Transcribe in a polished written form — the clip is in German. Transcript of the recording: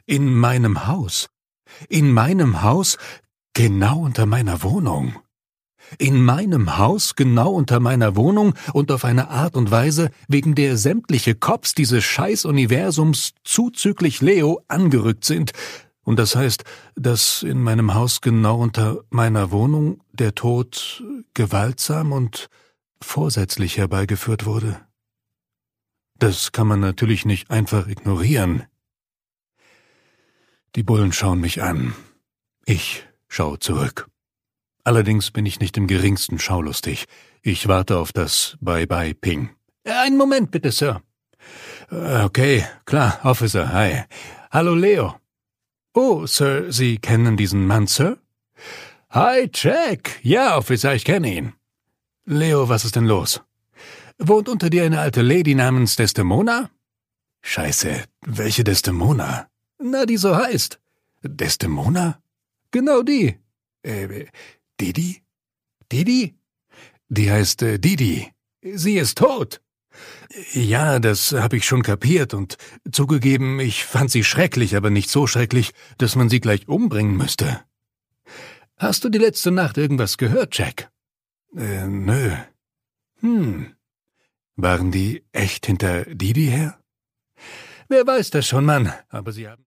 In meinem Haus. In meinem Haus, genau unter meiner Wohnung. In meinem Haus, genau unter meiner Wohnung und auf eine Art und Weise, wegen der sämtliche Cops dieses Scheiß-Universums zuzüglich Leo angerückt sind. Und das heißt, dass in meinem Haus genau unter meiner Wohnung der Tod gewaltsam und vorsätzlich herbeigeführt wurde. Das kann man natürlich nicht einfach ignorieren. Die Bullen schauen mich an. Ich schaue zurück. Allerdings bin ich nicht im geringsten schaulustig. Ich warte auf das Bye-Bye-Ping. Einen Moment bitte, Sir. Okay, klar, Officer, hi. Hallo, Leo. Oh, Sir, Sie kennen diesen Mann, Sir? Hi, Jack. Ja, Officer, ich kenne ihn. Leo, was ist denn los? Wohnt unter dir eine alte Lady namens Desdemona? Scheiße, welche Desdemona? Na, die so heißt. Desdemona? Genau die. Didi? Didi? Die heißt Didi. Sie ist tot. Ja, das habe ich schon kapiert und zugegeben, ich fand sie schrecklich, aber nicht so schrecklich, dass man sie gleich umbringen müsste. Hast du die letzte Nacht irgendwas gehört, Jack? Nö. Waren die echt hinter Didi her? Wer weiß das schon, Mann, aber sie haben...